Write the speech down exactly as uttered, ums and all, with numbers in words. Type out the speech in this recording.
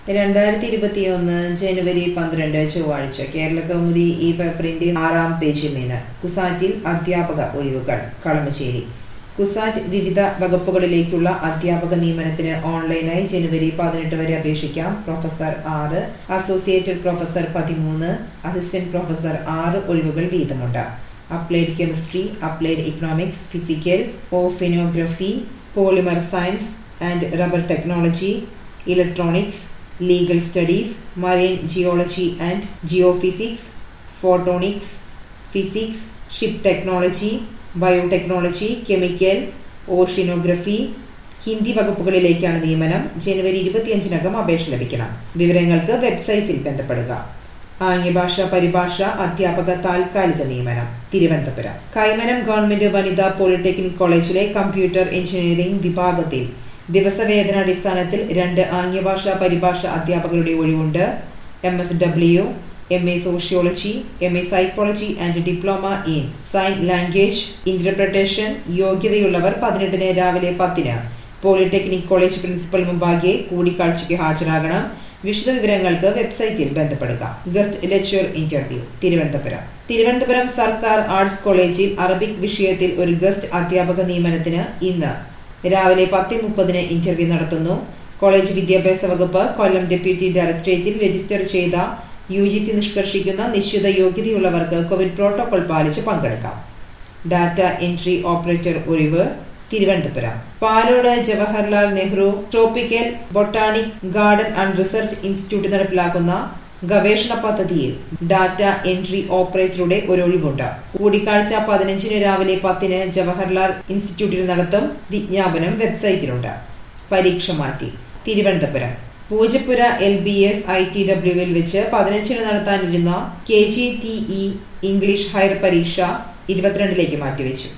രണ്ടായിരത്തി ഇരുപത്തിയൊന്ന് ജനുവരി പന്ത്രണ്ട് ചൊവ്വാഴ്ച കേരളകൗമുദി ഈ പേപ്പറിന്റെ ആറാം പേജിൽ നിന്ന് കുസാറ്റിൽ അധ്യാപക ഒഴിവുകൾ. കളമശ്ശേരി. കുസാറ്റ് വിവിധ വകുപ്പുകളിലേക്കുള്ള അധ്യാപക നിയമനത്തിന് ഓൺലൈനായി ജനുവരി പതിനെട്ട് വരെ അപേക്ഷിക്കാം. പ്രൊഫസർ ആറ്, അസോസിയേറ്റഡ് പ്രൊഫസർ പതിമൂന്ന്, അസിസ്റ്റന്റ് പ്രൊഫസർ ആറ് ഒഴിവുകൾ വീതമുണ്ട്. Applied chemistry, applied economics, physical, oceanography, polymer science and rubber technology, electronics, legal studies, marine geology and geophysics, photonics, physics, ship technology, biotechnology, chemical, oceanography, Hindi വകുപ്പുകളിലേക്കാണ് നിയമനം. ജനുവരി ഇരുപത്തിയഞ്ചിനകം അപേക്ഷ ലഭിക്കണം. വിവരങ്ങൾക്ക് വെബ്സൈറ്റിൽ ബന്ധപ്പെടുക. ആംഗ്യഭാഷ പരിഭാഷ അധ്യാപക താൽക്കാലിക നിയമനം. തിരുവനന്തപുരം. കൈമനം ഗവൺമെന്റ് വനിതാ പോളിടെക്നിക് കോളേജിലെ കമ്പ്യൂട്ടർ എഞ്ചിനീയറിംഗ് വിഭാഗത്തിൽ ദിവസവേതനാടിസ്ഥാനത്തിൽ രണ്ട് ആംഗ്യഭാഷ പരിഭാഷ അധ്യാപകരുടെ ഒഴിവുണ്ട്. M S W, M A sociology, M A psychology and diploma in sign language interpretation യോഗ്യതയുള്ളവർ പതിനെട്ടിന് രാവിലെ പത്തിന് പോളിടെക്നിക് കോളേജ് പ്രിൻസിപ്പൽ മുമ്പാകെ കൂടിക്കാഴ്ചയ്ക്ക് ഹാജരാകണം. വിശദവിവരങ്ങൾക്ക് വെബ്സൈറ്റിൽ ബന്ധപ്പെടുക. Guest lecture interview. Thiruvananthapuram. Thiruvananthapuram സർക്കാർ ആർട്സ് കോളേജിൽ അറബിക് വിഷയത്തിൽ ഒരു ഗസ്റ്റ് അധ്യാപക നിയമനത്തിന് ഇന്ന് രാവിലെ പത്ത് മുപ്പതിന് ഇന്റർവ്യൂ നടത്തുന്നു. കോളേജ് വിദ്യാഭ്യാസ വകുപ്പ് കൊല്ലം ഡെപ്യൂട്ടി ഡയറക്ടറേറ്റിൽ രജിസ്റ്റർ ചെയ്ത യു ജി സി നിഷ്കർഷിക്കുന്ന നിശ്ചിത യോഗ്യതയുള്ളവർക്ക് കോവിഡ് പ്രോട്ടോകോൾ പാലിച്ച് പങ്കെടുക്കാം. ഡാറ്റ എൻട്രി ഓപ്പറേറ്റർ ഒഴിവ്. Thiruvananthapuram. Palode Jawaharlal Nehru tropical botanic garden and research institute നടപ്പിലാക്കുന്ന ഗവേഷണ പദ്ധതിയിൽ ഡാറ്റ എൻട്രി ഓപ്പറേറ്ററുടെ ഒരു ഒഴിവുണ്ട്. കൂടിക്കാഴ്ച പതിനഞ്ചിന് രാവിലെ പത്തിന് ജവഹർലാൽ ഇൻസ്റ്റിറ്റ്യൂട്ടിൽ നടത്തും. വിജ്ഞാപനം വെബ്സൈറ്റിലുണ്ട്. പരീക്ഷ മാറ്റി. Thiruvananthapuram. Poojappura L B S I T ഡബ്ല്യുവിൽ വെച്ച് പതിനഞ്ചിന് നടത്താനിരുന്ന K G T E English higher പരീക്ഷ ഇരുപത്തിരണ്ടിലേക്ക് മാറ്റിവെച്ചു.